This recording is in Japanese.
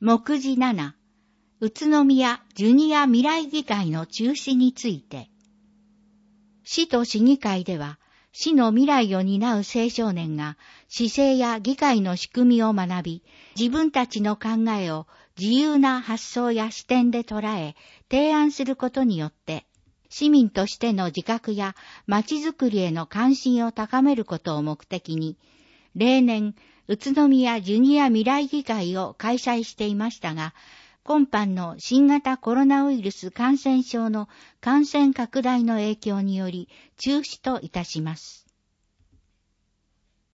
目次7、宇都宮ジュニア未来議会の中止について。市と市議会では、市の未来を担う青少年が市政や議会の仕組みを学び、自分たちの考えを自由な発想や視点で捉え、提案することによって、市民としての自覚や街づくりへの関心を高めることを目的に、例年、宇都宮ジュニア未来議会を開催していましたが、今般の新型コロナウイルス感染症の感染拡大の影響により中止といたします。